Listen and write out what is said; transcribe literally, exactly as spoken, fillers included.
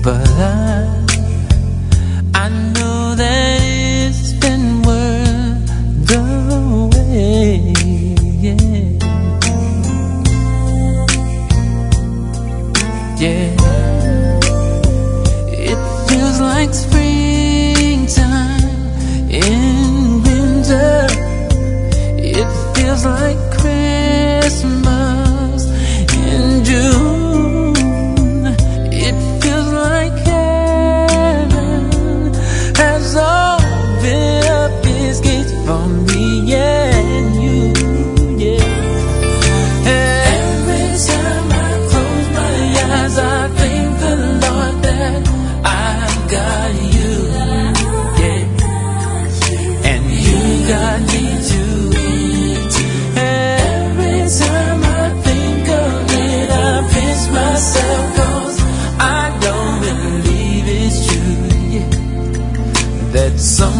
but I, I know that it's been worth the wait. Yeah, yeah. It feels like springtime in winter. It feels like Christmas in June. It feels like heaven has opened up its gates for me and you. Yeah. Every time I close my eyes, I thank the Lord that I got you. Yeah. And you got me too. Every time I think of it, I pinch myself, 'cause I don't believe it's true, yeah, that some